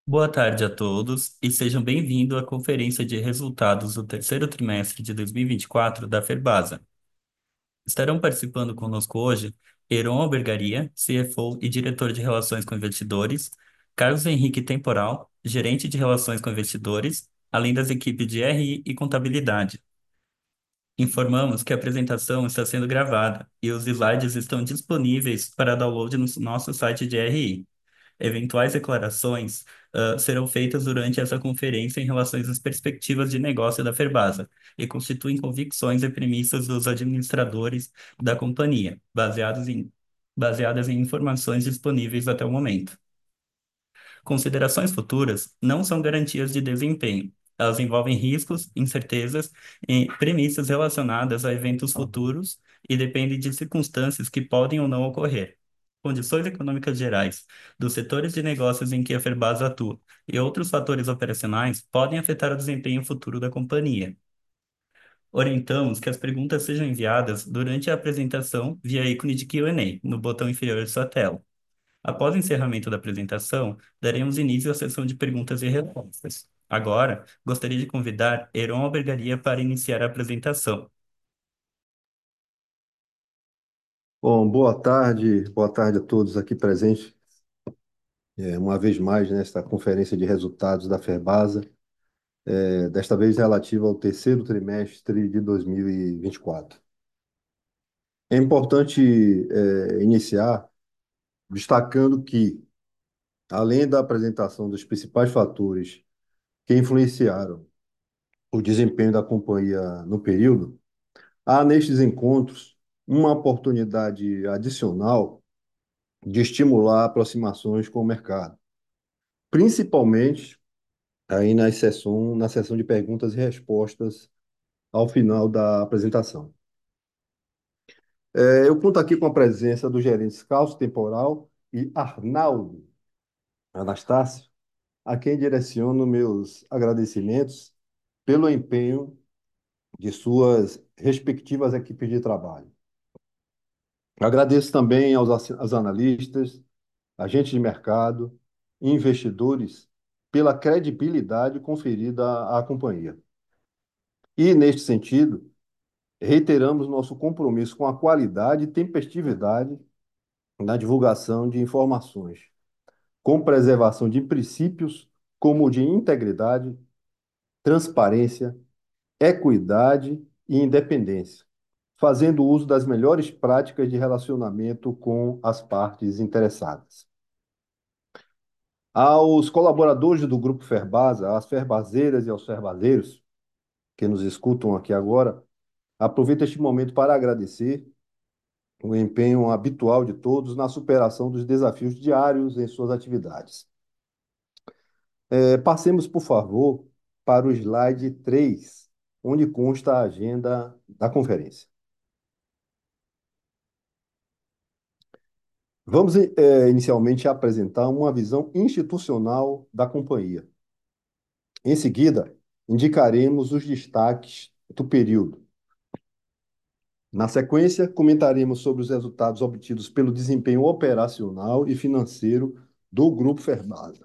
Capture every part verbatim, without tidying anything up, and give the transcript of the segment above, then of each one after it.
Boa tarde a todos e sejam bem-vindos à conferência de resultados do terceiro trimestre de dois mil e vinte e quatro da Ferbasa. Estarão participando conosco hoje Heron Albergaria, C F O e diretor de Relações com Investidores, Carlos Henrique Temporal, gerente de Relações com Investidores, além das equipes de R I e Contabilidade. Informamos que a apresentação está sendo gravada e os slides estão disponíveis para download no nosso site de R I. Eventuais declarações, ah, serão feitas durante essa conferência em relação às perspectivas de negócio da Ferbasa e constituem convicções e premissas dos administradores da companhia, baseados em, baseadas em informações disponíveis até o momento. Considerações futuras não são garantias de desempenho. Elas envolvem riscos, incertezas e premissas relacionadas a eventos futuros e dependem de circunstâncias que podem ou não ocorrer. Condições econômicas gerais dos setores de negócios em que a Ferbasa atua e outros fatores operacionais podem afetar o desempenho futuro da companhia. Orientamos que as perguntas sejam enviadas durante a apresentação via ícone de Q e A no botão inferior de sua tela. Após o encerramento da apresentação, daremos início à sessão de perguntas e respostas. Agora, gostaria de convidar Heron Albergaria para iniciar a apresentação. Bom, boa tarde, boa tarde a todos aqui presentes, é, uma vez mais nesta conferência de resultados da Ferbasa, é, desta vez relativa ao terceiro trimestre de dois mil e vinte e quatro. É importante, é, iniciar destacando que, além da apresentação dos principais fatores que influenciaram o desempenho da companhia no período, há nestes encontros uma oportunidade adicional de estimular aproximações com o mercado, principalmente aí na sessão, na sessão de perguntas e respostas ao final da apresentação. É, eu conto aqui com a presença do gerente Cássio Temporal e Arnaldo Anastácio, a quem direciono meus agradecimentos pelo empenho de suas respectivas equipes de trabalho. Agradeço também aos assi- aos analistas, agentes de mercado e investidores pela credibilidade conferida à à companhia. E, neste sentido, reiteramos nosso compromisso com a qualidade e tempestividade na divulgação de informações, com preservação de princípios como o de integridade, transparência, equidade e independência, fazendo uso das melhores práticas de relacionamento com as partes interessadas. Aos colaboradores do Grupo Ferbasa, às ferbaseiras e aos ferbaseiros que nos escutam aqui agora, aproveito este momento para agradecer o empenho habitual de todos na superação dos desafios diários em suas atividades. É, passemos, por favor, para o slide três, onde consta a agenda da conferência. Vamos, é, inicialmente apresentar uma visão institucional da companhia. Em seguida, indicaremos os destaques do período. Na sequência, comentaremos sobre os resultados obtidos pelo desempenho operacional e financeiro do Grupo Ferbasa.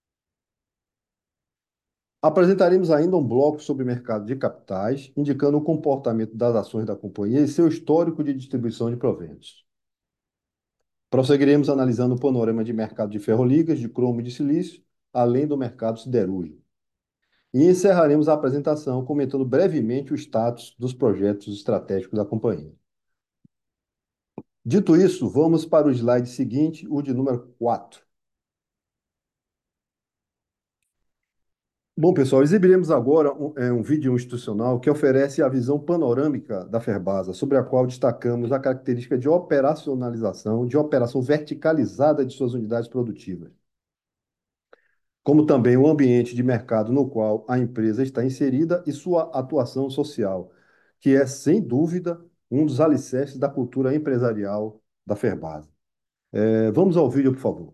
Apresentaremos ainda um bloco sobre mercado de capitais, indicando o comportamento das ações da companhia e seu histórico de distribuição de proventos. Prosseguiremos analisando o panorama de mercado de ferroligas, de cromo e de silício, além do mercado siderúrgico. E encerraremos a apresentação comentando brevemente o status dos projetos estratégicos da companhia. Dito isso, vamos para o slide seguinte, o de número quatro. Bom, pessoal, exibiremos agora um, é, um vídeo institucional que oferece a visão panorâmica da Ferbasa, sobre a qual destacamos a característica de operacionalização, de operação verticalizada de suas unidades produtivas, como também o ambiente de mercado no qual a empresa está inserida e sua atuação social, que é, sem dúvida, um dos alicerces da cultura empresarial da Ferbasa. É, vamos ao vídeo, por favor.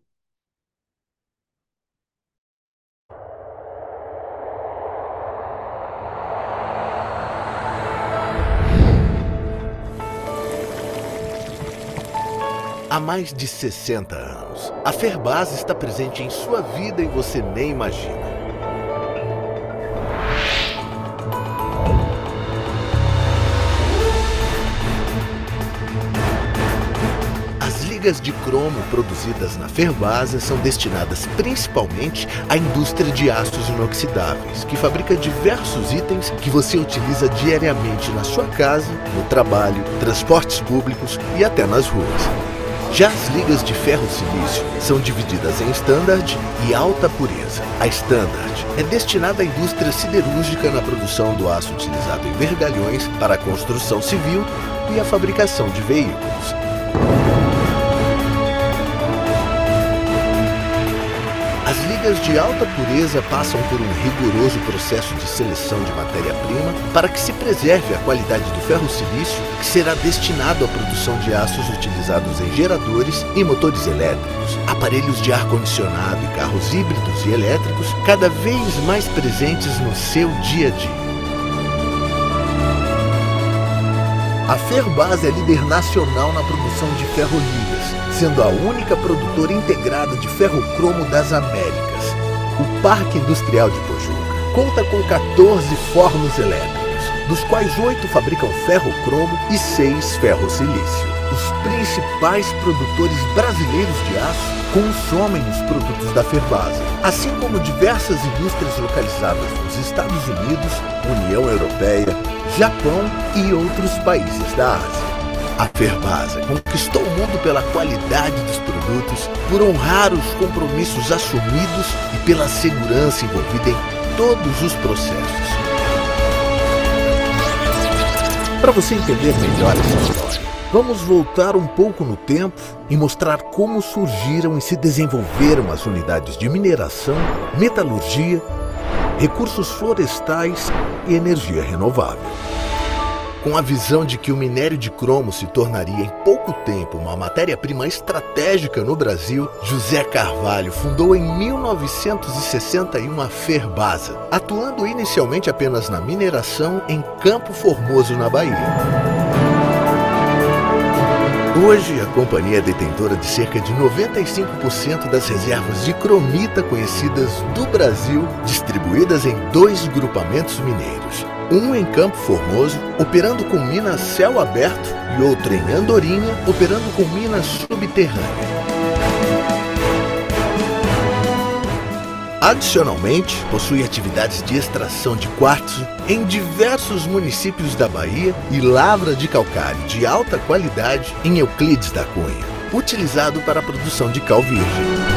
Há mais de sessenta anos, a Ferbasa está presente em sua vida e você nem imagina. As ligas de cromo produzidas na Ferbasa são destinadas principalmente à indústria de aços inoxidáveis, que fabrica diversos itens que você utiliza diariamente na sua casa, no trabalho, transportes públicos e até nas ruas. Já as ligas de ferro-silício são divididas em Standard e alta pureza. A Standard é destinada à indústria siderúrgica na produção do aço utilizado em vergalhões para a construção civil e a fabricação de veículos. As ligas de alta pureza passam por um rigoroso processo de seleção de matéria-prima para que se preserve a qualidade do ferro-silício, que será destinado à produção de aços utilizados em geradores e motores elétricos, aparelhos de ar-condicionado e carros híbridos e elétricos, cada vez mais presentes no seu dia a dia. A Ferbasa é líder nacional na produção de ferroligas, sendo a única produtora integrada de ferrocromo das Américas. O Parque Industrial de Pojuca conta com quatorze fornos elétricos, dos quais oito fabricam ferrocromo e seis ferro-silício. Os principais produtores brasileiros de aço consomem os produtos da Ferbasa, assim como diversas indústrias localizadas nos Estados Unidos, União Europeia, Japão e outros países da Ásia. A Ferbasa conquistou o mundo pela qualidade dos produtos, por honrar os compromissos assumidos e pela segurança envolvida em todos os processos. Para você entender melhor essa história, vamos voltar um pouco no tempo e mostrar como surgiram e se desenvolveram as unidades de mineração, metalurgia, recursos florestais e energia renovável. Com a visão de que o minério de cromo se tornaria em pouco tempo uma matéria-prima estratégica no Brasil, José Carvalho fundou em mil novecentos e sessenta e um a Ferbasa, atuando inicialmente apenas na mineração em Campo Formoso, na Bahia. Hoje, a companhia é detentora de cerca de noventa e cinco por cento das reservas de cromita conhecidas do Brasil, distribuídas em dois grupamentos mineiros. Um em Campo Formoso, operando com mina a céu aberto, e outro em Andorinha, operando com mina subterrânea. Adicionalmente, possui atividades de extração de quartzo em diversos municípios da Bahia e lavra de calcário de alta qualidade em Euclides da Cunha, utilizado para a produção de cal virgem.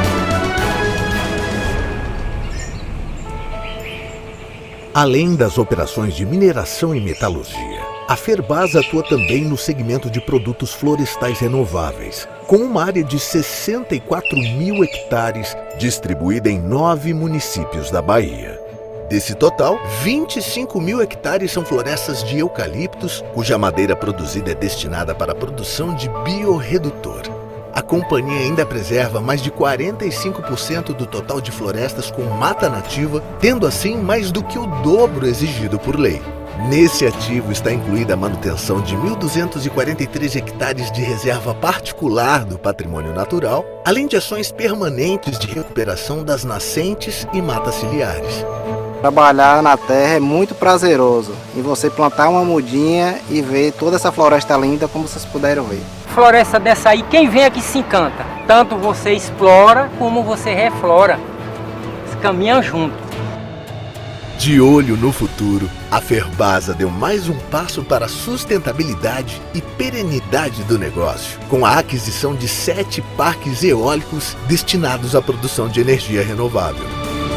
Além das operações de mineração e metalurgia, a Ferbasa atua também no segmento de produtos florestais renováveis, com uma área de sessenta e quatro mil hectares distribuída em nove municípios da Bahia. Desse total, vinte e cinco mil hectares são florestas de eucaliptos, cuja madeira produzida é destinada para a produção de biorredutor. A companhia ainda preserva mais de quarenta e cinco por cento do total de florestas com mata nativa, tendo assim mais do que o dobro exigido por lei. Nesse ativo está incluída a manutenção de mil duzentos e quarenta e três hectares de reserva particular do patrimônio natural, além de ações permanentes de recuperação das nascentes e matas ciliares. Trabalhar na terra é muito prazeroso, e você plantar uma mudinha e ver toda essa floresta linda como vocês puderam ver. Floresta dessa aí, quem vem aqui se encanta. Tanto você explora como você reflora. Eles caminham juntos. De olho no futuro, a Ferbasa deu mais um passo para a sustentabilidade e perenidade do negócio, com a aquisição de sete parques eólicos destinados à produção de energia renovável.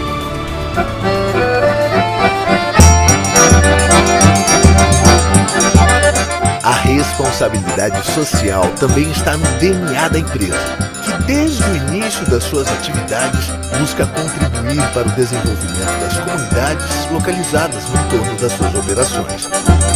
A responsabilidade social também está no D N A da empresa, que desde o início das suas atividades busca contribuir para o desenvolvimento das comunidades localizadas no entorno das suas operações.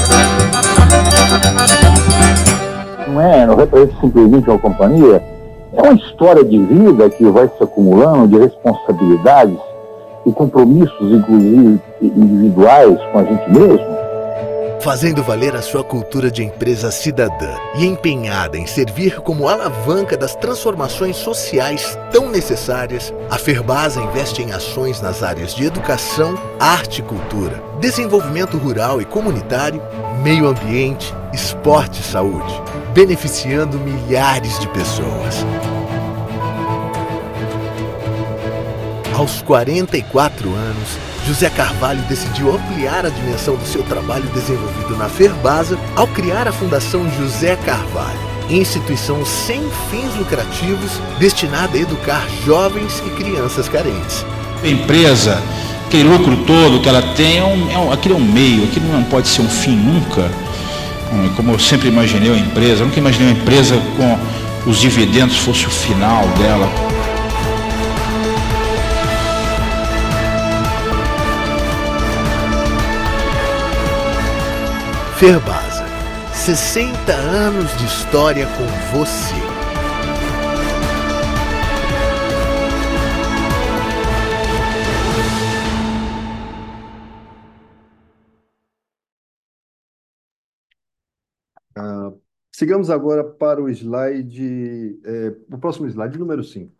Não é, não representa simplesmente uma companhia, é uma história de vida que vai se acumulando de responsabilidades e compromissos, inclusive individuais, com a gente mesmo. fazendo valer a sua cultura de empresa cidadã e empenhada em servir como alavanca das transformações sociais tão necessárias. A Ferbasa investe em ações nas áreas de educação, arte e cultura, desenvolvimento rural e comunitário, meio ambiente, esporte e saúde, beneficiando milhares de pessoas. Aos quarenta e quatro anos, José Carvalho decidiu ampliar a dimensão do seu trabalho desenvolvido na Ferbasa ao criar a Fundação José Carvalho, instituição sem fins lucrativos destinada a educar jovens e crianças carentes. A empresa, aquele lucro todo que ela tem, é um, é um, aquilo é um meio, aquilo não pode ser um fim nunca. Como eu sempre imaginei a empresa, eu nunca imaginei uma empresa com os dividendos fosse o final dela. Ferbasa, sessenta anos de história com você. Ah, sigamos agora para o slide, é, o próximo slide, número cinco.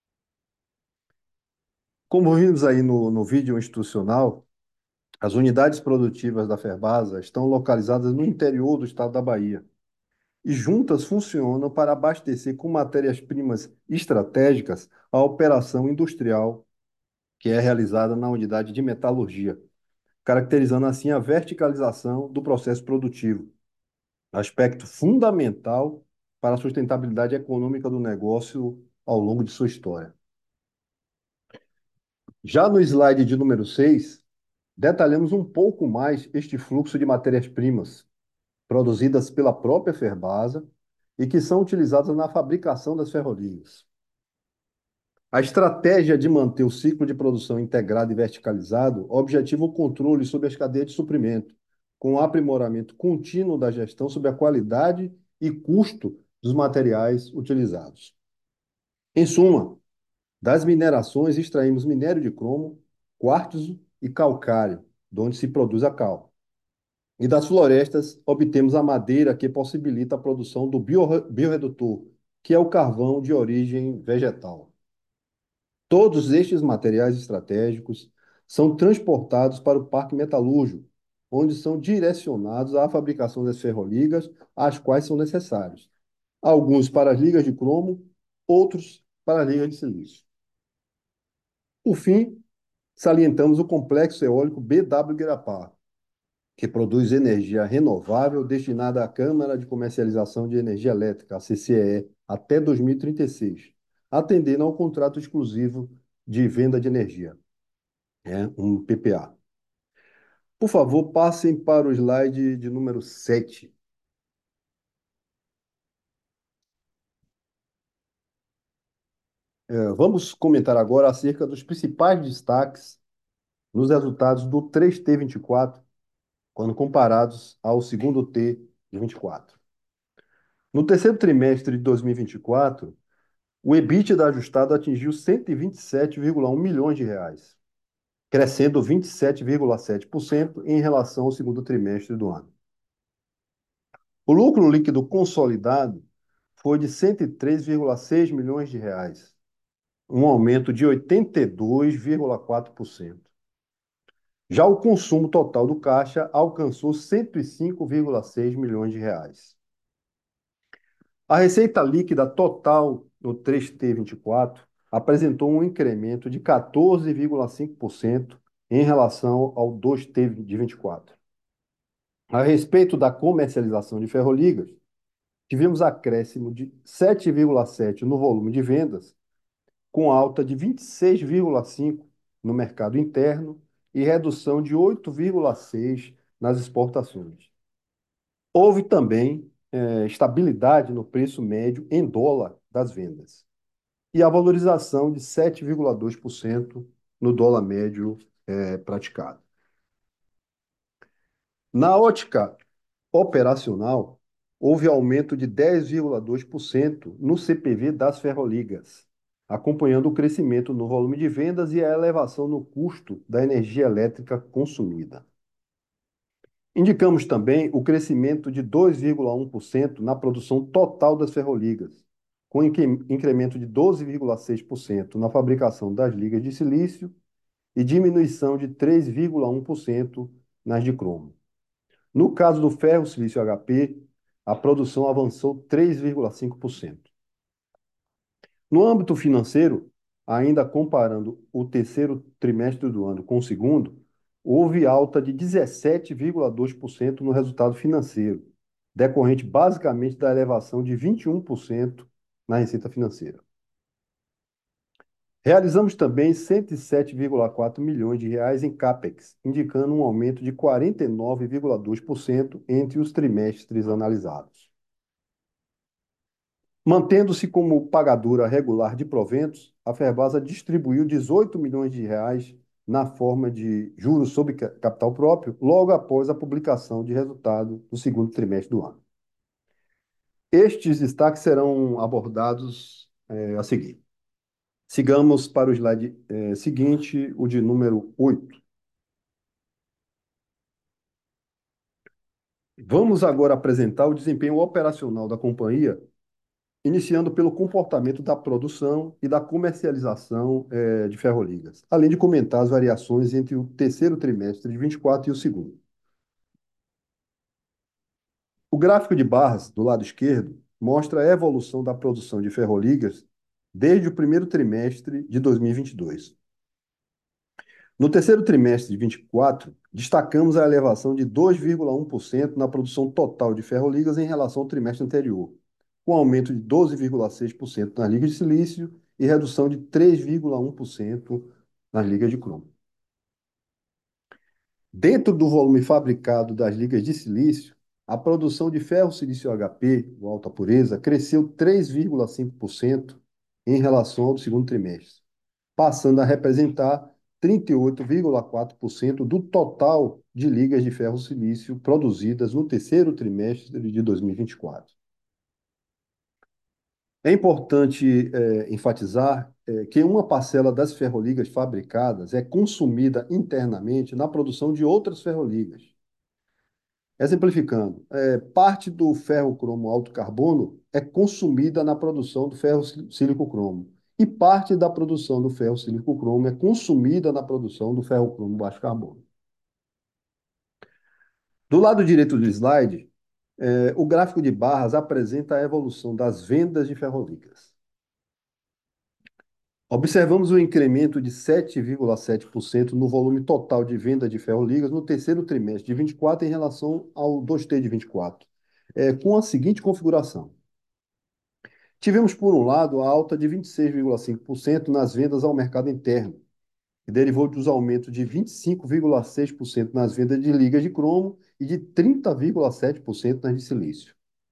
Como vimos aí no, no vídeo institucional, as unidades produtivas da Ferbasa estão localizadas no interior do estado da Bahia e juntas funcionam para abastecer com matérias-primas estratégicas a operação industrial que é realizada na unidade de metalurgia, caracterizando assim a verticalização do processo produtivo, aspecto fundamental para a sustentabilidade econômica do negócio ao longo de sua história. Já no slide de número seis, detalhamos um pouco mais este fluxo de matérias-primas produzidas pela própria Ferbasa e que são utilizadas na fabricação das ferrovias. A estratégia de manter o ciclo de produção integrado e verticalizado objetiva o controle sobre as cadeias de suprimento, com o aprimoramento contínuo da gestão sobre a qualidade e custo dos materiais utilizados. Em suma, das minerações extraímos minério de cromo, quartzo e calcário, de onde se produz a cal. E das florestas obtemos a madeira que possibilita a produção do biorredutor, que é o carvão de origem vegetal. Todos estes materiais estratégicos são transportados para o parque metalúrgico, onde são direcionados à fabricação das ferroligas, as quais são necessários. Alguns para as ligas de cromo, outros para as ligas de silício. Por fim, salientamos o complexo eólico B W Guirapá, que produz energia renovável destinada à Câmara de Comercialização de Energia Elétrica, a C C E E, até dois mil e trinta e seis, atendendo ao contrato exclusivo de venda de energia, é um P P A. Por favor, passem para o slide de número sete. É, vamos comentar agora acerca dos principais destaques nos resultados do três T vinte e quatro, quando comparados ao segundo T de vinte e quatro. No terceiro trimestre de dois mil e vinte e quatro, o EBITDA ajustado atingiu cento e vinte e sete vírgula um milhões de reais, crescendo vinte e sete vírgula sete por cento em relação ao segundo trimestre do ano. O lucro líquido consolidado foi de cento e três vírgula seis milhões de reais, um aumento de oitenta e dois vírgula quatro por cento. Já o consumo total do caixa alcançou cento e cinco vírgula seis milhões de reais. A receita líquida total no três T vinte e quatro apresentou um incremento de quatorze vírgula cinco por cento em relação ao dois T de vinte e quatro. A respeito da comercialização de ferroligas, tivemos acréscimo de sete vírgula sete por cento no volume de vendas, com alta de vinte e seis vírgula cinco por cento no mercado interno e redução de oito vírgula seis por cento nas exportações. Houve também eh, estabilidade no preço médio em dólar das vendas e a valorização de sete vírgula dois por cento no dólar médio eh, praticado. Na ótica operacional, houve aumento de dez vírgula dois por cento no C P V das ferroligas, acompanhando o crescimento no volume de vendas e a elevação no custo da energia elétrica consumida. Indicamos também o crescimento de dois vírgula um por cento na produção total das ferroligas, com incre- incremento de doze vírgula seis por cento na fabricação das ligas de silício e diminuição de três vírgula um por cento nas de cromo. No caso do ferro silício H P, a produção avançou três vírgula cinco por cento. No âmbito financeiro, ainda comparando o terceiro trimestre do ano com o segundo, houve alta de dezessete vírgula dois por cento no resultado financeiro, decorrente basicamente da elevação de vinte e um por cento na receita financeira. Realizamos também cento e sete vírgula quatro milhões de reais em CAPEX, indicando um aumento de quarenta e nove vírgula dois por cento entre os trimestres analisados. Mantendo-se como pagadora regular de proventos, a Ferbasa distribuiu dezoito milhões de reais na forma de juros sobre capital próprio, logo após a publicação de resultado do segundo trimestre do ano. Estes destaques serão abordados eh, a seguir. Sigamos para o slide eh, seguinte, o de número oito. Vamos agora apresentar o desempenho operacional da companhia, iniciando pelo comportamento da produção e da comercialização eh, de ferroligas, além de comentar as variações entre o terceiro trimestre de vinte e quatro e o segundo. O gráfico de barras, do lado esquerdo, mostra a evolução da produção de ferroligas desde o primeiro trimestre de dois mil e vinte e dois. No terceiro trimestre de vinte e quatro, destacamos a elevação de dois vírgula um por cento na produção total de ferroligas em relação ao trimestre anterior, com aumento de doze vírgula seis por cento nas ligas de silício e redução de três vírgula um por cento nas ligas de cromo. Dentro do volume fabricado das ligas de silício, a produção de ferro-silício H P, o alta pureza, cresceu três vírgula cinco por cento em relação ao segundo trimestre, passando a representar trinta e oito vírgula quatro por cento do total de ligas de ferro-silício produzidas no terceiro trimestre de dois mil e vinte e quatro. É importante é, enfatizar é, que uma parcela das ferroligas fabricadas é consumida internamente na produção de outras ferroligas. Exemplificando, é, parte do ferro-cromo alto carbono é consumida na produção do ferro-sílico-cromo e parte da produção do ferro-sílico-cromo é consumida na produção do ferro-cromo baixo carbono. Do lado direito do slide, é, o gráfico de barras apresenta a evolução das vendas de ferroligas. Observamos um incremento de sete vírgula sete por cento no volume total de venda de ferroligas no terceiro trimestre de vinte e quatro em relação ao dois T de vinte e quatro, é, com a seguinte configuração. Tivemos, por um lado, a alta de vinte e seis vírgula cinco por cento nas vendas ao mercado interno, que derivou dos aumentos de vinte e cinco vírgula seis por cento nas vendas de ligas de cromo e de trinta vírgula sete por cento nas de silício.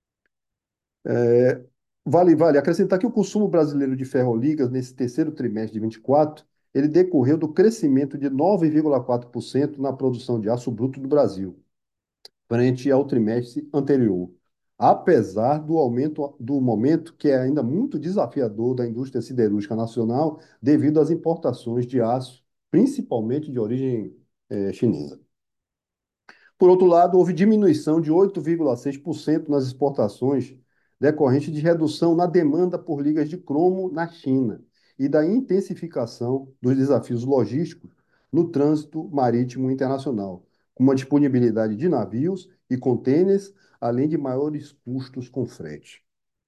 É, vale, vale acrescentar que o consumo brasileiro de ferroligas nesse terceiro trimestre de vinte e quatro, ele decorreu do crescimento de nove vírgula quatro por cento na produção de aço bruto do Brasil, frente ao trimestre anterior, apesar do aumento do momento que é ainda muito desafiador da indústria siderúrgica nacional devido às importações de aço, principalmente de origem eh, chinesa. Por outro lado, houve diminuição de oito vírgula seis por cento nas exportações decorrente de redução na demanda por ligas de cromo na China e da intensificação dos desafios logísticos no trânsito marítimo internacional, com uma disponibilidade de navios e contêineres, além de maiores custos com frete.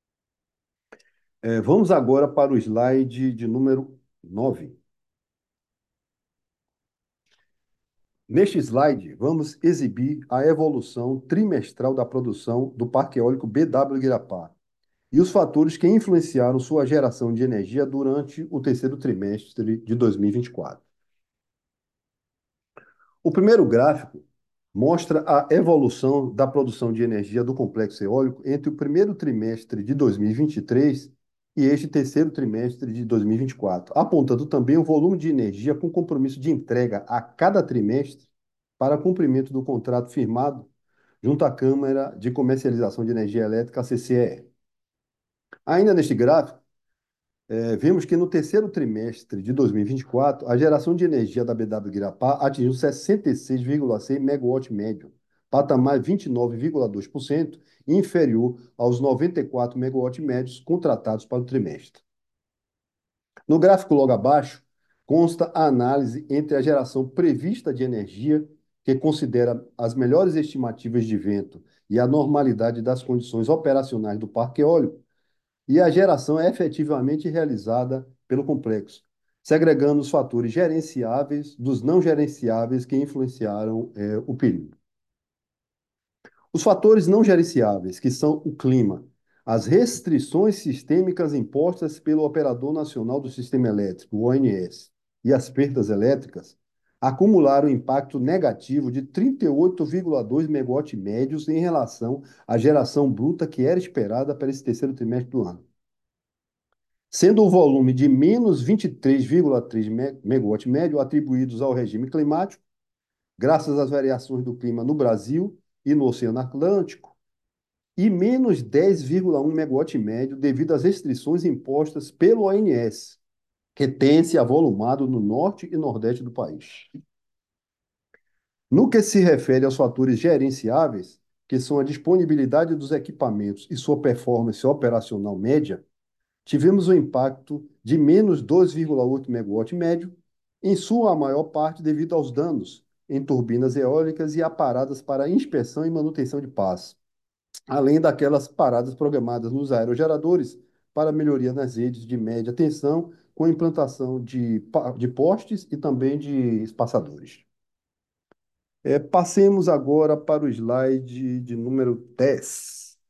É, vamos agora para o slide de número nove. Neste slide, vamos exibir a evolução trimestral da produção do Parque Eólico B W Guirapá e os fatores que influenciaram sua geração de energia durante o terceiro trimestre de dois mil e vinte e quatro. O primeiro gráfico mostra a evolução da produção de energia do complexo eólico entre o primeiro trimestre de dois mil e vinte e três e este terceiro trimestre de dois mil e vinte e quatro, apontando também o volume de energia com compromisso de entrega a cada trimestre para cumprimento do contrato firmado junto à Câmara de Comercialização de Energia Elétrica, a C C E E. Ainda neste gráfico, é, vemos que no terceiro trimestre de dois mil e vinte e quatro, a geração de energia da B W Guirapá atingiu sessenta e seis vírgula seis megawatts médio, patamar vinte e nove vírgula dois por cento inferior aos noventa e quatro megawatts médios contratados para o trimestre. No gráfico logo abaixo, consta a análise entre a geração prevista de energia, que considera as melhores estimativas de vento e a normalidade das condições operacionais do parque eólico, e a geração é efetivamente realizada pelo complexo, segregando os fatores gerenciáveis dos não gerenciáveis que influenciaram eh, o período. Os fatores não gerenciáveis, que são o clima, as restrições sistêmicas impostas pelo Operador Nacional do Sistema Elétrico, o O N S, e as perdas elétricas, acumularam impacto negativo de trinta e oito vírgula dois megawatts médios em relação à geração bruta que era esperada para esse terceiro trimestre do ano, sendo o volume de menos vinte e três vírgula três megawatts médio atribuídos ao regime climático, graças às variações do clima no Brasil e no Oceano Atlântico, e menos dez vírgula um megawatts médio devido às restrições impostas pelo O N S, que tem-se avolumado no norte e nordeste do país. No que se refere aos fatores gerenciáveis, que são a disponibilidade dos equipamentos e sua performance operacional média, tivemos um impacto de menos dois vírgula oito megawatts médio, em sua maior parte devido aos danos em turbinas eólicas e a paradas para inspeção e manutenção de pás, além daquelas paradas programadas nos aerogeradores para melhoria nas redes de média tensão, com implantação de, de postes e também de espaçadores. É, passemos agora para o slide de número dez.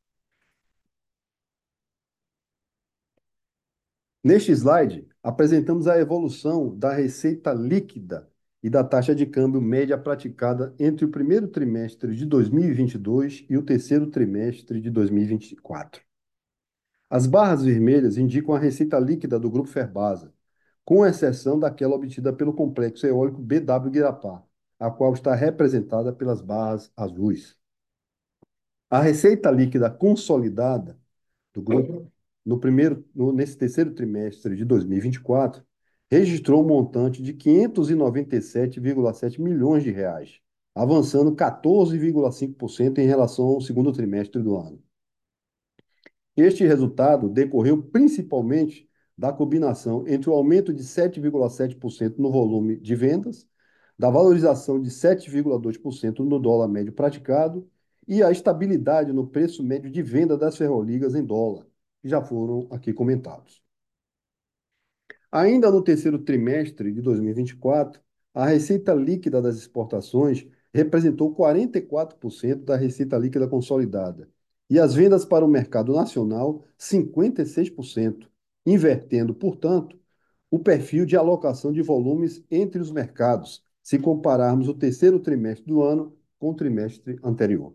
Neste slide, apresentamos a evolução da receita líquida e da taxa de câmbio média praticada entre o primeiro trimestre de dois mil e vinte e dois e o terceiro trimestre de dois mil e vinte e quatro. As barras vermelhas indicam a receita líquida do Grupo Ferbasa, com exceção daquela obtida pelo complexo eólico B W Guirapá, a qual está representada pelas barras azuis. A receita líquida consolidada do grupo, no primeiro, no, nesse terceiro trimestre de dois mil e vinte e quatro, registrou um montante de quinhentos e noventa e sete vírgula sete milhões de reais, avançando quatorze vírgula cinco por cento em relação ao segundo trimestre do ano. Este resultado decorreu principalmente da combinação entre o aumento de sete vírgula sete por cento no volume de vendas, da valorização de sete vírgula dois por cento no dólar médio praticado e a estabilidade no preço médio de venda das ferroligas em dólar, que já foram aqui comentados. Ainda no terceiro trimestre de dois mil e vinte e quatro, a receita líquida das exportações representou quarenta e quatro por cento da receita líquida consolidada, e as vendas para o mercado nacional, cinquenta e seis por cento, invertendo, portanto, o perfil de alocação de volumes entre os mercados, se compararmos o terceiro trimestre do ano com o trimestre anterior.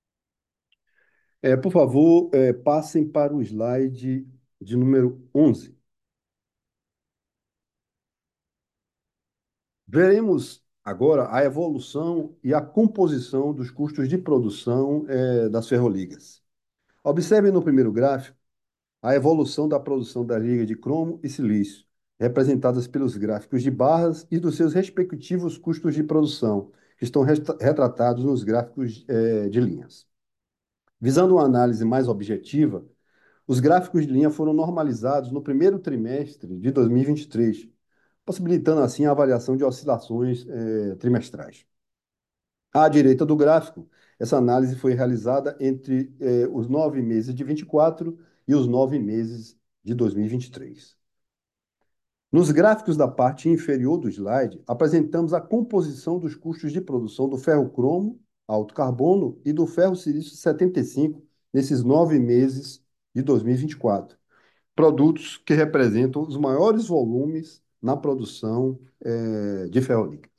É, por favor, é, passem para o slide de número onze. Veremos agora a evolução e a composição dos custos de produção é, das ferroligas. Observem no primeiro gráfico a evolução da produção da liga de cromo e silício, representadas pelos gráficos de barras e dos seus respectivos custos de produção, que estão retratados nos gráficos é, de linhas. Visando uma análise mais objetiva, os gráficos de linha foram normalizados no primeiro trimestre de dois mil e vinte e três, possibilitando assim a avaliação de oscilações eh, trimestrais. À direita do gráfico, essa análise foi realizada entre eh, os nove meses de vinte e quatro e os nove meses de dois mil e vinte e três. Nos gráficos da parte inferior do slide, apresentamos a composição dos custos de produção do ferro-cromo, alto carbono, e do ferro-silício setenta e cinco nesses nove meses de dois mil e vinte e quatro. Produtos que representam os maiores volumes na produção eh, de ferrolíquidos.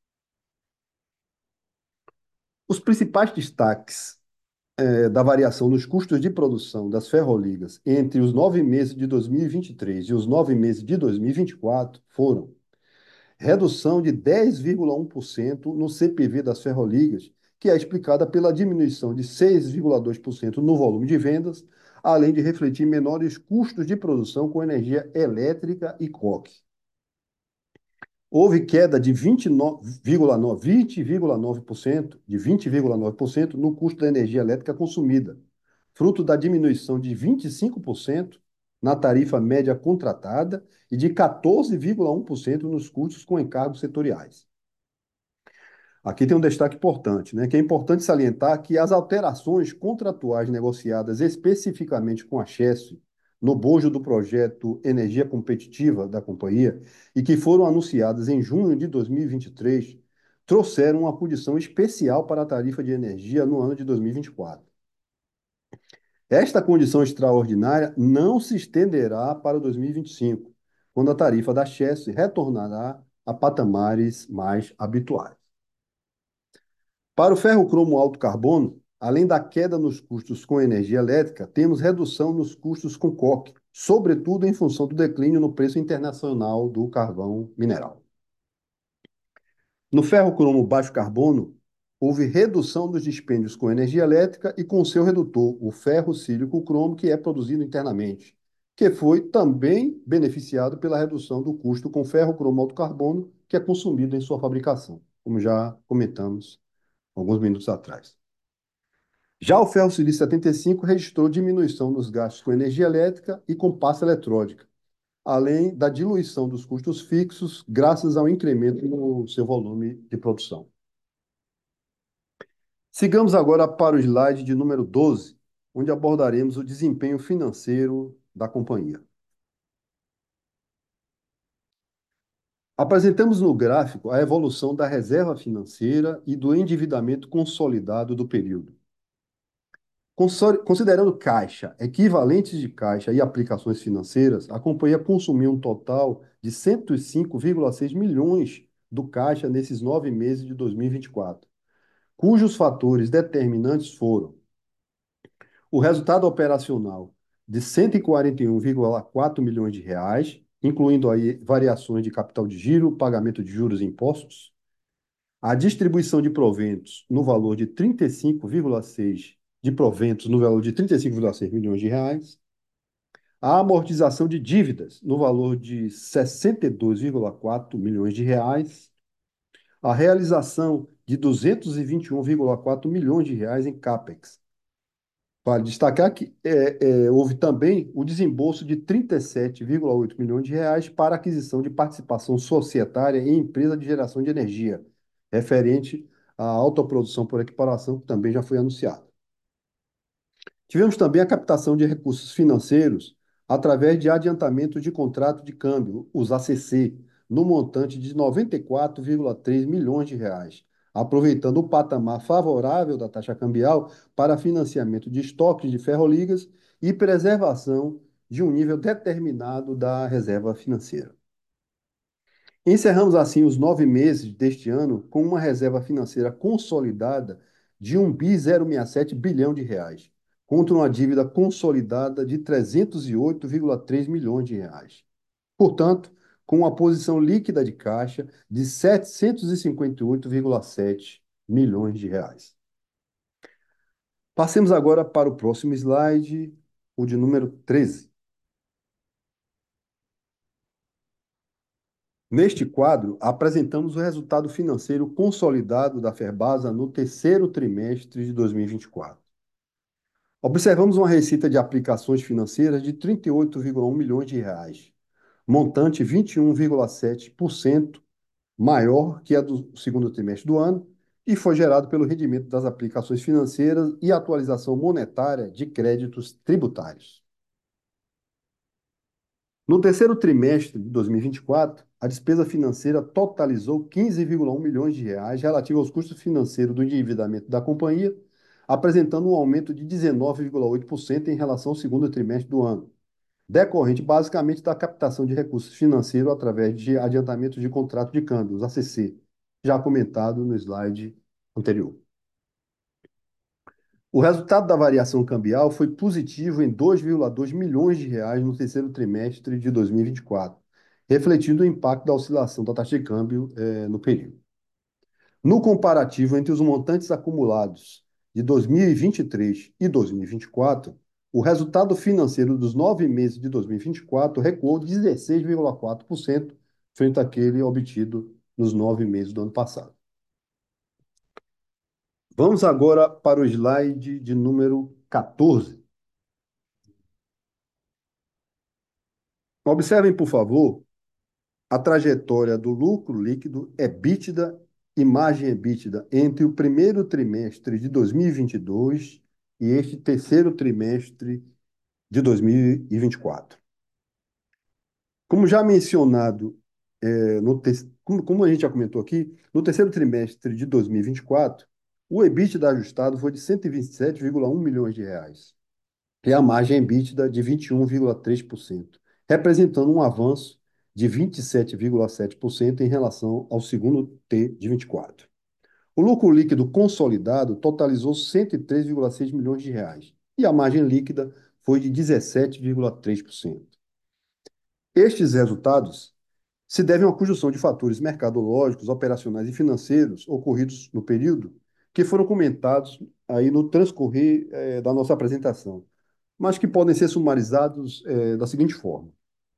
Os principais destaques eh, da variação nos custos de produção das ferroligas entre os nove meses de dois mil e vinte e três e os nove meses de dois mil e vinte e quatro foram redução de dez vírgula um por cento no C P V das ferroligas, que é explicada pela diminuição de seis vírgula dois por cento no volume de vendas, além de refletir menores custos de produção com energia elétrica e coque. Houve queda de vinte vírgula nove por cento, de vinte vírgula nove por cento no custo da energia elétrica consumida, fruto da diminuição de vinte e cinco por cento na tarifa média contratada e de quatorze vírgula um por cento nos custos com encargos setoriais. Aqui tem um destaque importante, né, que é importante salientar que as alterações contratuais negociadas especificamente com a Chesf no bojo do projeto Energia Competitiva da companhia e que foram anunciadas em junho de dois mil e vinte e três trouxeram uma condição especial para a tarifa de energia no ano de dois mil e vinte e quatro. Esta condição extraordinária não se estenderá para dois mil e vinte e cinco, quando a tarifa da Chesf retornará a patamares mais habituais. Para o ferro-cromo alto carbono, além da queda nos custos com energia elétrica, temos redução nos custos com coque, sobretudo em função do declínio no preço internacional do carvão mineral. No ferro-cromo baixo carbono, houve redução dos dispêndios com energia elétrica e com seu redutor, o ferro sílico cromo, que é produzido internamente, que foi também beneficiado pela redução do custo com ferro-cromo alto carbono, que é consumido em sua fabricação, como já comentamos alguns minutos atrás. Já o ferro silício setenta e cinco registrou diminuição nos gastos com energia elétrica e com pasta eletrônica, além da diluição dos custos fixos, graças ao incremento no seu volume de produção. Sigamos agora para o slide de número doze, onde abordaremos o desempenho financeiro da companhia. Apresentamos no gráfico a evolução da reserva financeira e do endividamento consolidado do período. Considerando caixa, equivalentes de caixa e aplicações financeiras, a companhia consumiu um total de cento e cinco vírgula seis milhões do caixa nesses nove meses de dois mil e vinte e quatro, cujos fatores determinantes foram o resultado operacional de cento e quarenta e um vírgula quatro milhões de reais, incluindo aí variações de capital de giro, pagamento de juros e impostos, a distribuição de proventos no valor de trinta e cinco vírgula seis de proventos no valor de trinta e cinco vírgula seis milhões de reais, a amortização de dívidas no valor de sessenta e dois vírgula quatro milhões de reais, a realização de duzentos e vinte e um vírgula quatro milhões de reais em CAPEX. Vale destacar que é, é, houve também o desembolso de trinta e sete vírgula oito milhões de reais para aquisição de participação societária em empresa de geração de energia, referente à autoprodução por equiparação, que também já foi anunciado. Tivemos também a captação de recursos financeiros através de adiantamento de contrato de câmbio, os A C C, no montante de noventa e quatro vírgula três milhões de reais, aproveitando o patamar favorável da taxa cambial para financiamento de estoques de ferroligas e preservação de um nível determinado da reserva financeira. Encerramos assim os nove meses deste ano com uma reserva financeira consolidada de um bi zero sessenta e sete bilhão de reais, contra uma dívida consolidada de trezentos e oito vírgula três milhões de reais. Portanto, com uma posição líquida de caixa de setecentos e cinquenta e oito vírgula sete milhões de reais. Passemos agora para o próximo slide, o de número treze. Neste quadro, apresentamos o resultado financeiro consolidado da Ferbasa no terceiro trimestre de dois mil e vinte e quatro. Observamos uma receita de aplicações financeiras de trinta e oito vírgula um milhões de reais, montante vinte e um vírgula sete por cento maior que a do segundo trimestre do ano, e foi gerado pelo rendimento das aplicações financeiras e atualização monetária de créditos tributários. No terceiro trimestre de dois mil e vinte e quatro, a despesa financeira totalizou quinze vírgula um milhões de reais relativa aos custos financeiros do endividamento da companhia, apresentando um aumento de dezenove vírgula oito por cento em relação ao segundo trimestre do ano, decorrente basicamente da captação de recursos financeiros através de adiantamento de contrato de câmbio, os A C C, já comentado no slide anterior. O resultado da variação cambial foi positivo em dois vírgula dois milhões de reais no terceiro trimestre de dois mil e vinte e quatro, refletindo o impacto da oscilação da taxa de câmbio eh, no período. No comparativo entre os montantes acumulados de dois mil e vinte e três e dois mil e vinte e quatro, o resultado financeiro dos nove meses de dois mil e vinte e quatro recuou dezesseis vírgula quatro por cento frente àquele obtido nos nove meses do ano passado. Vamos agora para o slide de número quatorze. Observem, por favor, a trajetória do lucro líquido EBITDA e margem EBITDA entre o primeiro trimestre de dois mil e vinte e dois e este terceiro trimestre de dois mil e vinte e quatro. Como já mencionado, é, no te... como, como a gente já comentou aqui, no terceiro trimestre de dois mil e vinte e quatro, o EBITDA ajustado foi de cento e vinte e sete vírgula um milhões de reais e a margem EBITDA de vinte e um vírgula três por cento, representando um avanço de vinte e sete vírgula sete por cento em relação ao segundo T de vinte e quatro. O lucro líquido consolidado totalizou cento e três vírgula seis milhões de reais e a margem líquida foi de dezessete vírgula três por cento. Estes resultados se devem à conjunção de fatores mercadológicos, operacionais e financeiros ocorridos no período, que foram comentados aí no transcorrer eh, da nossa apresentação, mas que podem ser sumarizados eh, da seguinte forma.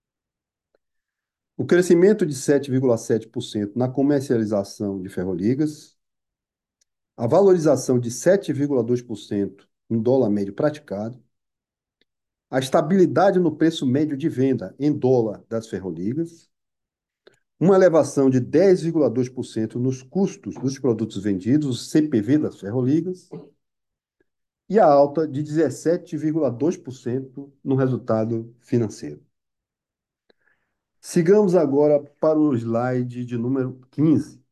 O crescimento de sete vírgula sete por cento na comercialização de ferroligas, a valorização de sete vírgula dois por cento em dólar médio praticado, a estabilidade no preço médio de venda em dólar das ferroligas, uma elevação de dez vírgula dois por cento nos custos dos produtos vendidos, o C P V das ferroligas, e a alta de dezessete vírgula dois por cento no resultado financeiro. Sigamos agora para o slide de número quinze.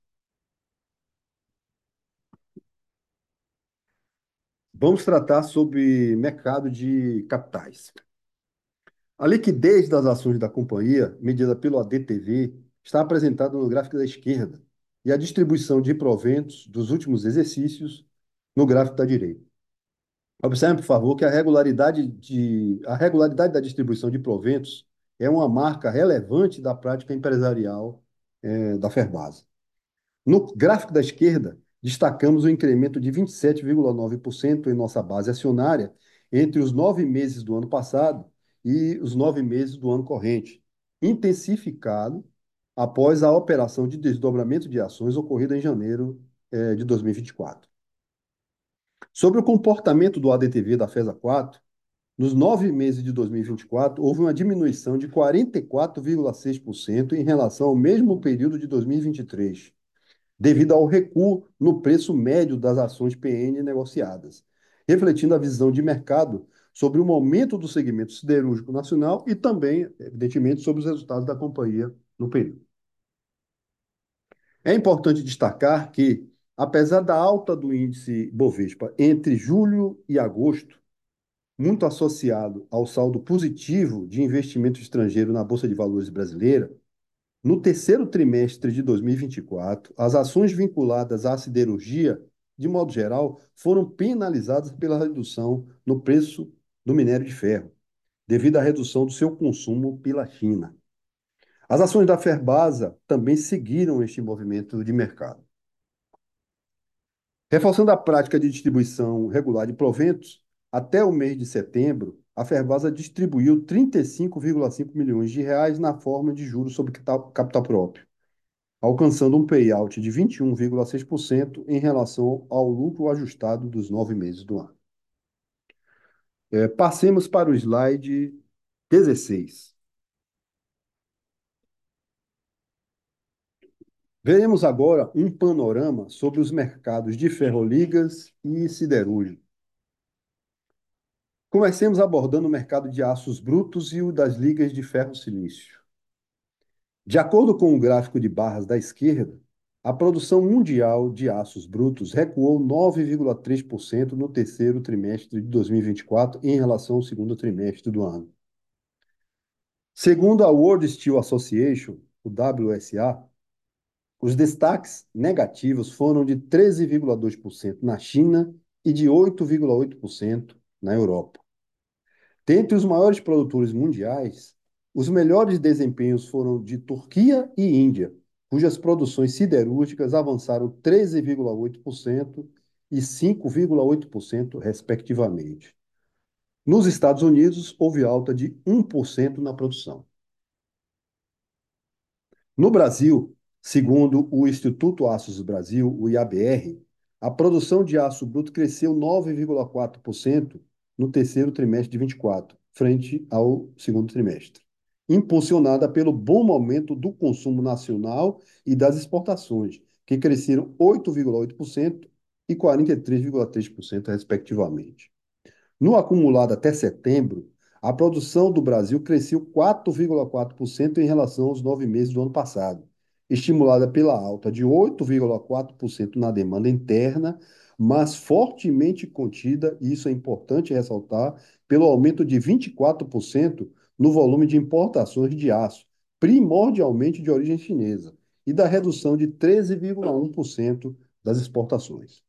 Vamos tratar sobre mercado de capitais. A liquidez das ações da companhia, medida pelo A D T V, está apresentada no gráfico da esquerda e a distribuição de proventos dos últimos exercícios no gráfico da direita. Observe, por favor, que a regularidade, de, a regularidade da distribuição de proventos é uma marca relevante da prática empresarial eh, da Ferbasa. No gráfico da esquerda, destacamos o incremento de vinte e sete vírgula nove por cento em nossa base acionária entre os nove meses do ano passado e os nove meses do ano corrente, intensificado após a operação de desdobramento de ações ocorrida em janeiro eh, de dois mil e vinte e quatro. Sobre o comportamento do A D T V da FESA quatro, nos nove meses de dois mil e vinte e quatro, houve uma diminuição de quarenta e quatro vírgula seis por cento em relação ao mesmo período de dois mil e vinte e três, devido ao recuo no preço médio das ações P N negociadas, refletindo a visão de mercado sobre o momento do segmento siderúrgico nacional e também, evidentemente, sobre os resultados da companhia no período. É importante destacar que, apesar da alta do índice Bovespa entre julho e agosto, muito associado ao saldo positivo de investimento estrangeiro na Bolsa de Valores brasileira, no terceiro trimestre de dois mil e vinte e quatro, as ações vinculadas à siderurgia, de modo geral, foram penalizadas pela redução no preço do minério de ferro, devido à redução do seu consumo pela China. As ações da Ferbasa também seguiram este movimento de mercado. Reforçando a prática de distribuição regular de proventos, até o mês de setembro, a Ferbasa distribuiu trinta e cinco vírgula cinco milhões de reais na forma de juros sobre capital, capital próprio, alcançando um payout de vinte e um vírgula seis por cento em relação ao lucro ajustado dos nove meses do ano. É, passemos para o slide dezesseis. Veremos agora um panorama sobre os mercados de ferroligas e siderúrgico. Comecemos abordando o mercado de aços brutos e o das ligas de ferro-silício. De acordo com o gráfico de barras da esquerda, a produção mundial de aços brutos recuou nove vírgula três por cento no terceiro trimestre de dois mil e vinte e quatro em relação ao segundo trimestre do ano. Segundo a World Steel Association, o W S A, os destaques negativos foram de treze vírgula dois por cento na China e de oito vírgula oito por cento na Europa. Dentre os maiores produtores mundiais, os melhores desempenhos foram de Turquia e Índia, cujas produções siderúrgicas avançaram treze vírgula oito por cento e cinco vírgula oito por cento, respectivamente. Nos Estados Unidos, houve alta de um por cento na produção. No Brasil, segundo o Instituto Aços Brasil, o I A B R, a produção de aço bruto cresceu nove vírgula quatro por cento no terceiro trimestre de vinte e quatro, frente ao segundo trimestre, impulsionada pelo bom momento do consumo nacional e das exportações, que cresceram oito vírgula oito por cento e quarenta e três vírgula três por cento, respectivamente. No acumulado até setembro, a produção do Brasil cresceu quatro vírgula quatro por cento em relação aos nove meses do ano passado, estimulada pela alta de oito vírgula quatro por cento na demanda interna, mas fortemente contida, e isso é importante ressaltar, pelo aumento de vinte e quatro por cento no volume de importações de aço, primordialmente de origem chinesa, e da redução de treze vírgula um por cento das exportações.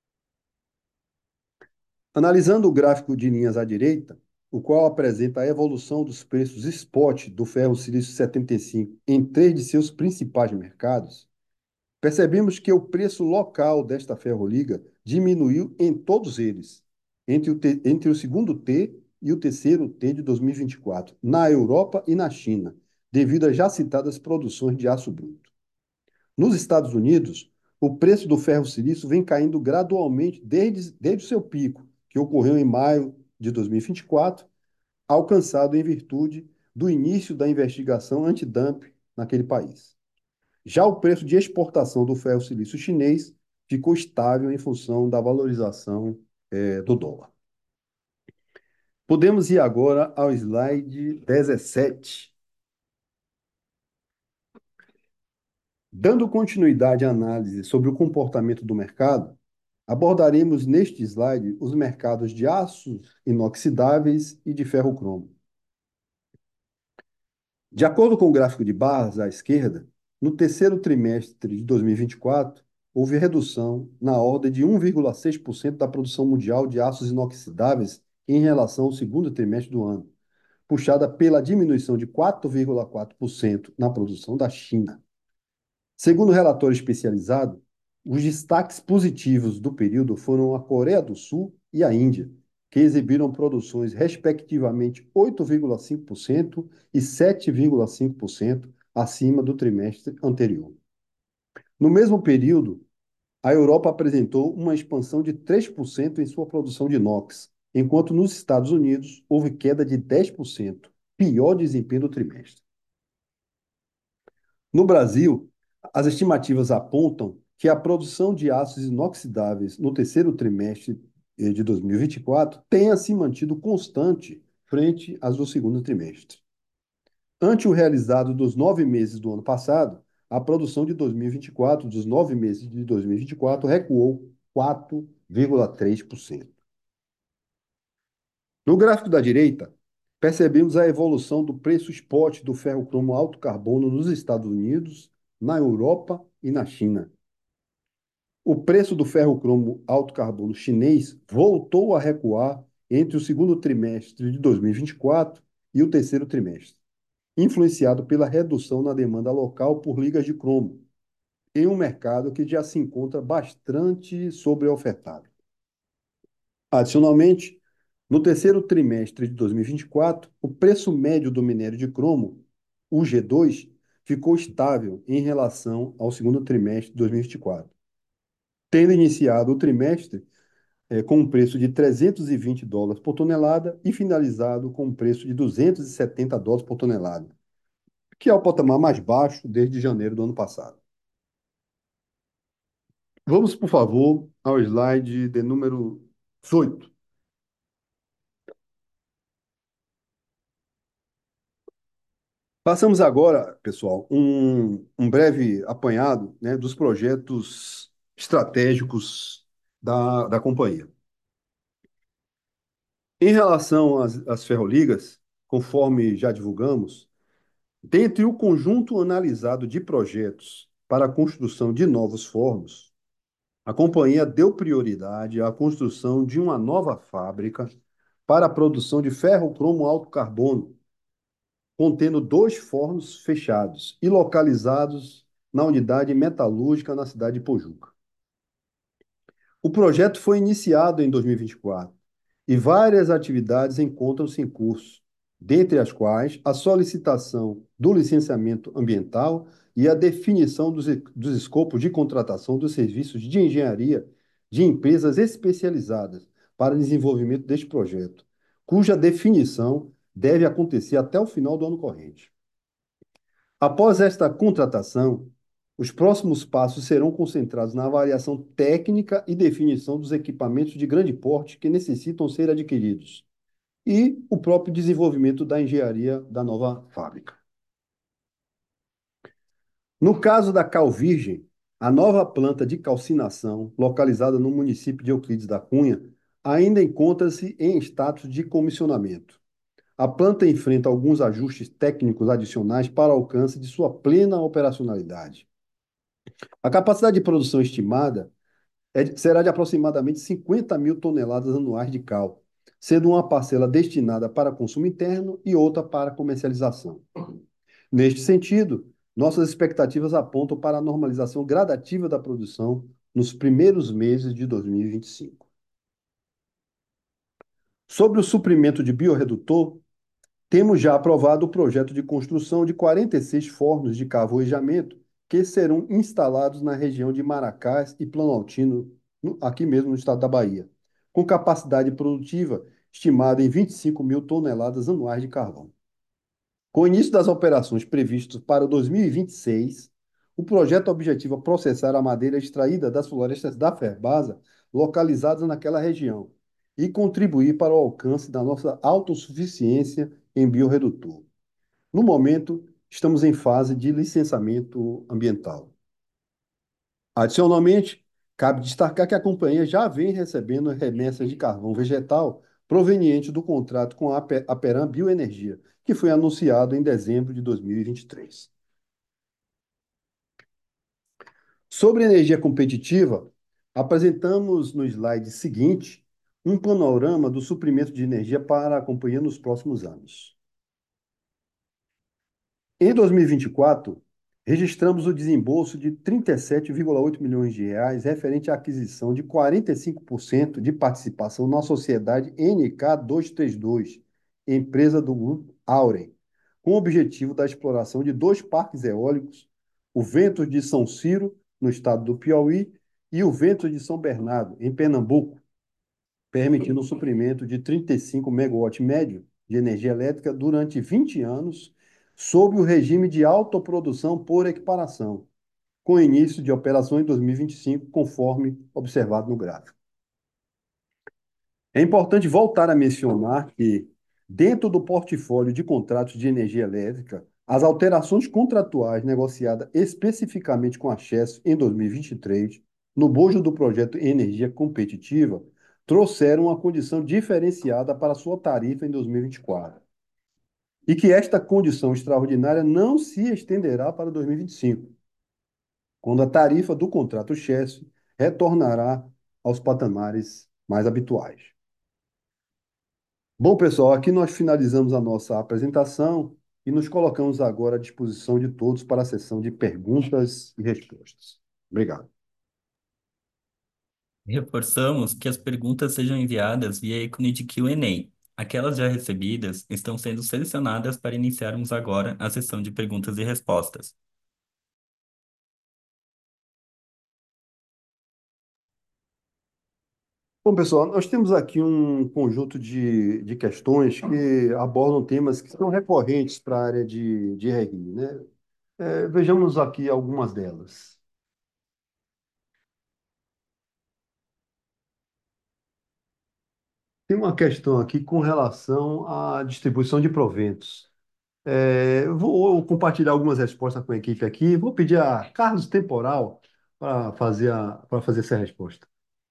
Analisando o gráfico de linhas à direita, o qual apresenta a evolução dos preços spot do ferro-silício setenta e cinco em três de seus principais mercados, percebemos que o preço local desta ferroliga diminuiu em todos eles, entre o, te, entre o segundo T e o terceiro T de dois mil e vinte e quatro, na Europa e na China, devido às já citadas produções de aço bruto. Nos Estados Unidos, o preço do ferro-silício vem caindo gradualmente desde, desde o seu pico, que ocorreu em maio de dois mil e vinte e quatro, alcançado em virtude do início da investigação antidumping naquele país. Já o preço de exportação do ferro-silício chinês ficou estável em função da valorização eh, do dólar. Podemos ir agora ao slide dezessete. Dando continuidade à análise sobre o comportamento do mercado, abordaremos neste slide os mercados de aços inoxidáveis e de ferro-cromo. De acordo com o gráfico de barras à esquerda, no terceiro trimestre de dois mil e vinte e quatro, houve redução na ordem de um vírgula seis por cento da produção mundial de aços inoxidáveis em relação ao segundo trimestre do ano, puxada pela diminuição de quatro vírgula quatro por cento na produção da China. Segundo o relatório especializado, os destaques positivos do período foram a Coreia do Sul e a Índia, que exibiram produções respectivamente oito vírgula cinco por cento e sete vírgula cinco por cento acima do trimestre anterior. No mesmo período, a Europa apresentou uma expansão de três por cento em sua produção de inox, enquanto nos Estados Unidos houve queda de dez por cento, pior desempenho do trimestre. No Brasil, as estimativas apontam que a produção de aços inoxidáveis no terceiro trimestre de dois mil e vinte e quatro tenha se mantido constante frente às do segundo trimestre. Ante o realizado dos nove meses do ano passado, a produção de dois mil e vinte e quatro, dos nove meses de dois mil e vinte e quatro, recuou quatro vírgula três por cento. No gráfico da direita, percebemos a evolução do preço spot do ferro-cromo alto carbono nos Estados Unidos, na Europa e na China. O preço do ferro-cromo alto carbono chinês voltou a recuar entre o segundo trimestre de dois mil e vinte e quatro e o terceiro trimestre, influenciado pela redução na demanda local por ligas de cromo, em um mercado que já se encontra bastante sobreofertado. Adicionalmente, no terceiro trimestre de dois mil e vinte e quatro, o preço médio do minério de cromo, o G dois, ficou estável em relação ao segundo trimestre de dois mil e vinte e quatro, tendo iniciado o trimestre eh, com um preço de trezentos e vinte dólares por tonelada e finalizado com um preço de duzentos e setenta dólares por tonelada, que é o patamar mais baixo desde janeiro do ano passado. Vamos, por favor, ao slide de número dezoito. Passamos agora, pessoal, um, um breve apanhado, né, dos projetos estratégicos da, da companhia. Em relação às, às ferroligas, conforme já divulgamos, dentre o conjunto analisado de projetos para a construção de novos fornos, a companhia deu prioridade à construção de uma nova fábrica para a produção de ferro-cromo alto carbono, contendo dois fornos fechados e localizados na unidade metalúrgica na cidade de Pojuca. O projeto foi iniciado em dois mil e vinte e quatro e várias atividades encontram-se em curso, dentre as quais a solicitação do licenciamento ambiental e a definição dos, dos escopos de contratação dos serviços de engenharia de empresas especializadas para desenvolvimento deste projeto, cuja definição deve acontecer até o final do ano corrente. Após esta contratação, os próximos passos serão concentrados na avaliação técnica e definição dos equipamentos de grande porte que necessitam ser adquiridos e o próprio desenvolvimento da engenharia da nova fábrica. No caso da Cal Virgem, a nova planta de calcinação, localizada no município de Euclides da Cunha, ainda encontra-se em status de comissionamento. A planta enfrenta alguns ajustes técnicos adicionais para alcance de sua plena operacionalidade. A capacidade de produção estimada é de- será de aproximadamente cinquenta mil toneladas anuais de cal, sendo uma parcela destinada para consumo interno e outra para comercialização. Neste sentido, nossas expectativas apontam para a normalização gradativa da produção nos primeiros meses de dois mil e vinte e cinco. Sobre o suprimento de biorredutor, temos já aprovado o projeto de construção de quarenta e seis fornos de carvoejamento que serão instalados na região de Maracás e Planaltino, no- aqui mesmo no estado da Bahia, com capacidade produtiva estimada em vinte e cinco mil toneladas anuais de carvão. Com o início das operações previstas para dois mil e vinte e seis, o projeto objetiva processar a madeira extraída das florestas da Ferbasa localizadas naquela região e contribuir para o alcance da nossa autossuficiência em biorredutor. No momento, estamos em fase de licenciamento ambiental. Adicionalmente, cabe destacar que a companhia já vem recebendo remessas de carvão vegetal proveniente do contrato com a Ape- Aperam Bioenergia, que foi anunciado em dezembro de dois mil e vinte e três. Sobre energia competitiva, apresentamos no slide seguinte um panorama do suprimento de energia para a companhia nos próximos anos. Em dois mil e vinte e quatro, registramos o desembolso de trinta e sete vírgula oito milhões de reais referente à aquisição de quarenta e cinco por cento de participação na sociedade N K duzentos e trinta e dois, empresa do grupo Auren, com o objetivo da exploração de dois parques eólicos, o Ventos de São Ciro, no estado do Piauí, e o Ventos de São Bernardo, em Pernambuco, permitindo o suprimento de trinta e cinco megawatts médio de energia elétrica durante vinte anos, sob o regime de autoprodução por equiparação, com início de operação em dois mil e vinte e cinco, conforme observado no gráfico. É importante voltar a mencionar que, dentro do portfólio de contratos de energia elétrica, as alterações contratuais negociadas especificamente com a Chesf em dois mil e vinte e três, no bojo do projeto Energia Competitiva, trouxeram uma condição diferenciada para sua tarifa em dois mil e vinte e quatro. E que esta condição extraordinária não se estenderá para dois mil e vinte e cinco, quando a tarifa do contrato Chesf retornará aos patamares mais habituais. Bom, pessoal, aqui nós finalizamos a nossa apresentação e nos colocamos agora à disposição de todos para a sessão de perguntas e respostas. Obrigado. Reforçamos que as perguntas sejam enviadas via ícone de Q and A. Aquelas já recebidas estão sendo selecionadas para iniciarmos agora a sessão de perguntas e respostas. Bom, pessoal, nós temos aqui um conjunto de, de questões que abordam temas que são recorrentes para a área de, de R I, né? É, vejamos aqui algumas delas. Tem uma questão aqui com relação à distribuição de proventos. É, eu vou compartilhar algumas respostas com a equipe aqui. Vou pedir a Carlos Temporal para fazer, a, para fazer essa resposta.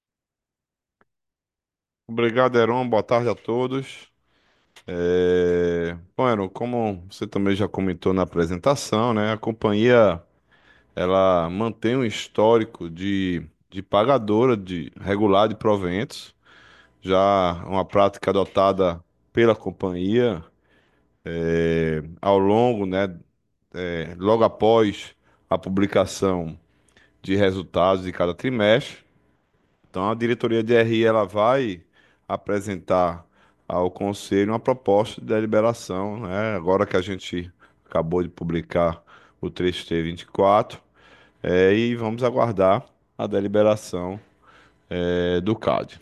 Obrigado, Heron. Boa tarde a todos. É... Bom, Heron, como você também já comentou na apresentação, né, a companhia ela mantém um histórico de, de pagadora de regular de proventos, já uma prática adotada pela companhia é, ao longo, né, é, logo após a publicação de resultados de cada trimestre. Então, a diretoria de R I ela vai apresentar ao Conselho uma proposta de deliberação, né? Agora que a gente acabou de publicar o três T vinte e quatro, é, e vamos aguardar a deliberação, é, do C A D.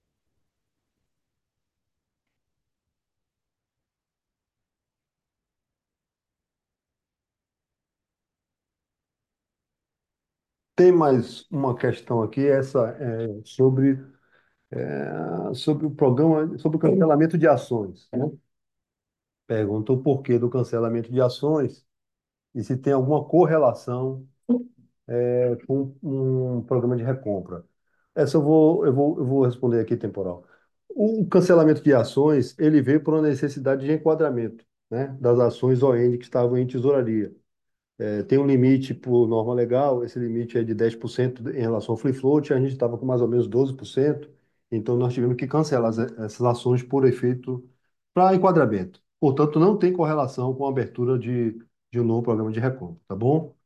Tem mais uma questão aqui, essa é sobre, é, sobre o programa, sobre o cancelamento de ações, né? Pergunta o porquê do cancelamento de ações e se tem alguma correlação é, com um programa de recompra. Essa eu vou, eu vou, eu vou responder aqui temporal. O cancelamento de ações, ele veio por uma necessidade de enquadramento, né, das ações O N que estavam em tesouraria. É, tem um limite por norma legal, esse limite é de dez por cento em relação ao free float, a gente estava com mais ou menos doze por cento, então nós tivemos que cancelar as- essas ações por efeito para enquadramento. Portanto, não tem correlação com a abertura de, de um novo programa de recompra, tá bom?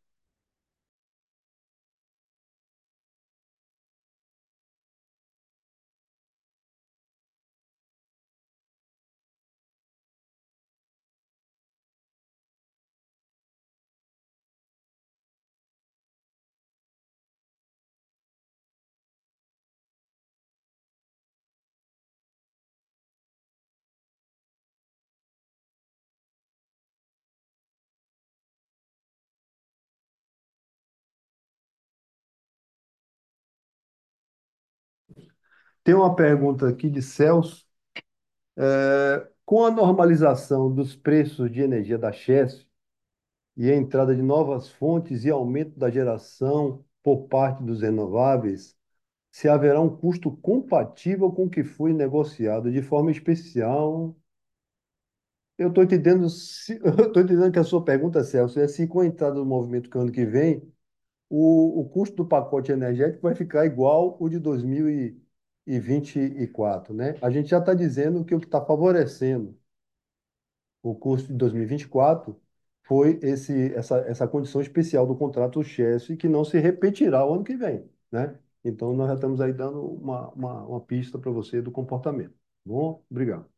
Tem uma pergunta aqui de Celso. É, com a normalização dos preços de energia da Chesf e a entrada de novas fontes e aumento da geração por parte dos renováveis, se haverá um custo compatível com o que foi negociado de forma especial. Eu estou entendendo, se, eu estou entendendo que a sua pergunta, Celso, é se com a entrada do movimento que ano que vem, o, o custo do pacote energético vai ficar igual o de dois mil e vinte e quatro, né? A gente já está dizendo que o que está favorecendo o custo de dois mil e vinte e quatro foi esse, essa, essa condição especial do contrato Chesf que não se repetirá o ano que vem, né? Então, nós já estamos aí dando uma, uma, uma pista para você do comportamento. Tá bom, obrigado.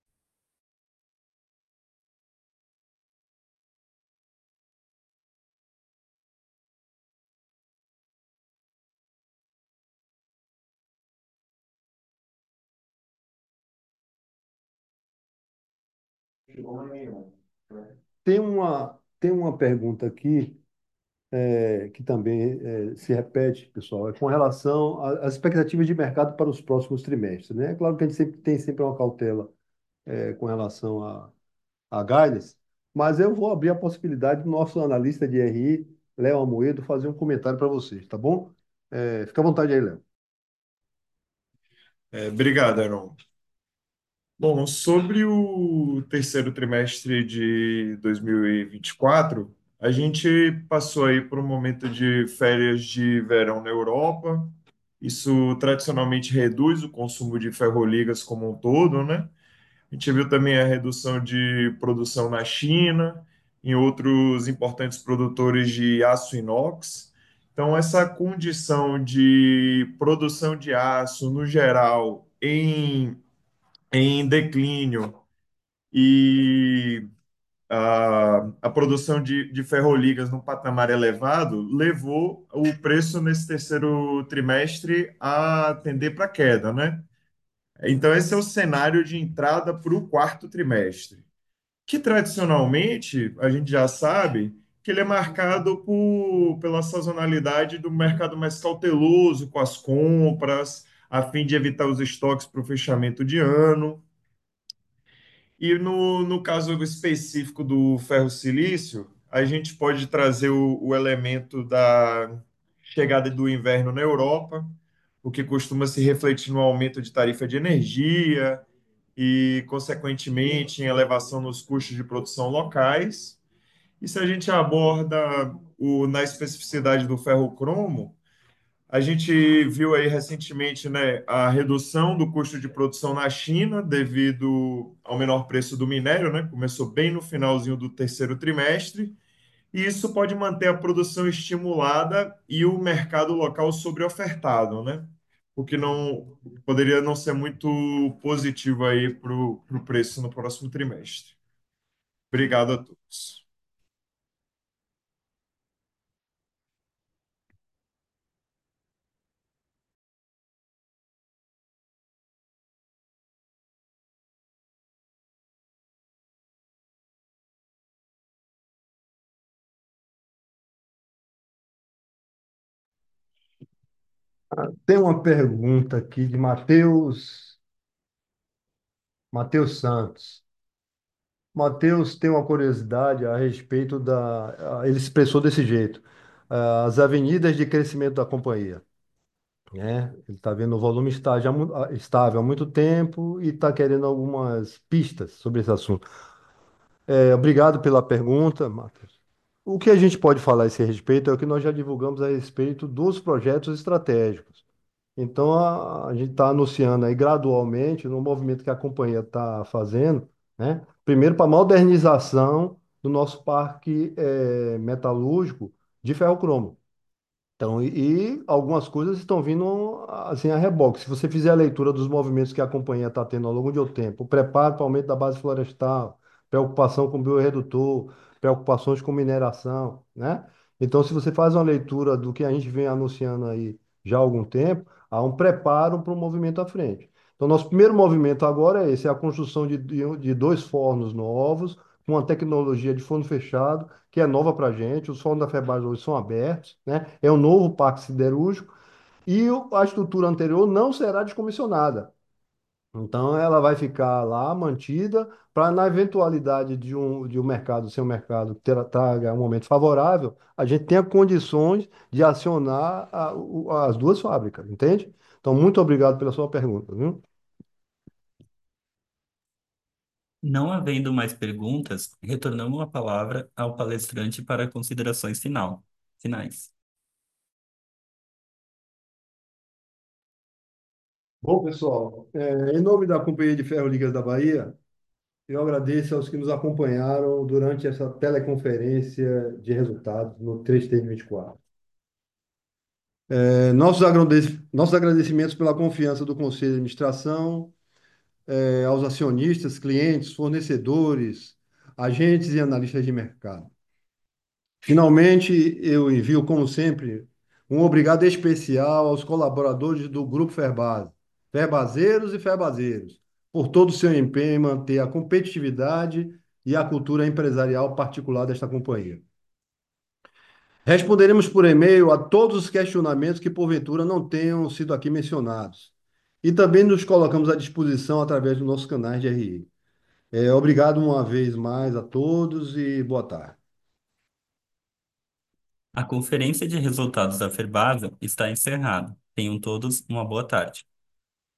Tem uma, tem uma pergunta aqui é, que também é, se repete, pessoal, é com relação a- às expectativas de mercado para os próximos trimestres, né? É claro que a gente sempre, tem sempre uma cautela é, com relação a a guidance, mas eu vou abrir a possibilidade do nosso analista de R I, Léo Amoedo, fazer um comentário para vocês, tá bom? É, fica à vontade aí, Léo. É, obrigado, Aaron. Bom, sobre o terceiro trimestre de dois mil e vinte e quatro, a gente passou aí por um momento de férias de verão na Europa. Isso tradicionalmente reduz o consumo de ferroligas como um todo, né? A gente viu também a redução de produção na China, em outros importantes produtores de aço inox. Então, essa condição de produção de aço, no geral, em, em declínio e a, a produção de, de ferroligas num patamar elevado levou o preço nesse terceiro trimestre a tender para queda, né? Então, esse é o cenário de entrada para o quarto trimestre, que tradicionalmente a gente já sabe que ele é marcado por, pela sazonalidade do mercado mais cauteloso com as compras, a fim de evitar os estoques para o fechamento de ano. E no, no caso específico do ferro-silício, a gente pode trazer o, o elemento da chegada do inverno na Europa, o que costuma se refletir no aumento de tarifa de energia e, consequentemente, em elevação nos custos de produção locais. E se a gente aborda o, na especificidade do ferro-cromo, a gente viu aí recentemente, né, a redução do custo de produção na China devido ao menor preço do minério, né? Começou bem no finalzinho do terceiro trimestre, e isso pode manter a produção estimulada e o mercado local sobreofertado, né? o que não poderia não ser muito positivo aí para o preço no próximo trimestre. Obrigado a todos. Tem uma pergunta aqui de Matheus, Matheus Santos. Matheus tem uma curiosidade a respeito da. Ele expressou desse jeito: ah, as avenidas de crescimento da companhia. Né? Ele está vendo o volume estágio há mu- ah, estável há muito tempo e está querendo algumas pistas sobre esse assunto. É, obrigado pela pergunta, Matheus. O que a gente pode falar a esse respeito é o que nós já divulgamos a respeito dos projetos estratégicos. Então, a, a gente está anunciando aí gradualmente no movimento que a companhia está fazendo, né? Primeiro, para modernização do nosso parque eh, metalúrgico de ferro-cromo. Então, e, e algumas coisas estão vindo assim a reboque. Se você fizer a leitura dos movimentos que a companhia está tendo ao longo do tempo, o preparo para o aumento da base florestal, preocupação com biorredutor, preocupações com mineração, né? Então, se você faz uma leitura do que a gente vem anunciando aí já há algum tempo, há um preparo para o movimento à frente. Então, nosso primeiro movimento agora é esse, é a construção de, de de dois fornos novos, com uma tecnologia de forno fechado que é nova para a gente. Os fornos da Ferbasa hoje são abertos, né? É um novo parque siderúrgico e o- a estrutura anterior não será descomissionada. Então, ela vai ficar lá mantida para, na eventualidade de um, de um mercado ser um mercado que ter- traga um momento favorável, a gente tenha condições de acionar a- o- as duas fábricas, entende? Então, muito obrigado pela sua pergunta, viu? Não havendo mais perguntas, retornamos a palavra ao palestrante para considerações final, finais. Bom, pessoal, é, em nome da Companhia de Ferro Ligas da Bahia, eu agradeço aos que nos acompanharam durante essa teleconferência de resultados no três T vinte e quatro. É, nossos, agradec- nossos agradecimentos pela confiança do Conselho de Administração, é, aos acionistas, clientes, fornecedores, agentes e analistas de mercado. Finalmente, eu envio, como sempre, um obrigado especial aos colaboradores do Grupo Ferbasa, ferbaseiros e ferbaseiros, por todo o seu empenho em manter a competitividade e a cultura empresarial particular desta companhia. Responderemos por e-mail a todos os questionamentos que, porventura, não tenham sido aqui mencionados. E também nos colocamos à disposição através dos nossos canais de R I. É, obrigado uma vez mais a todos e boa tarde. A conferência de resultados da Ferbasa está encerrada. Tenham todos uma boa tarde.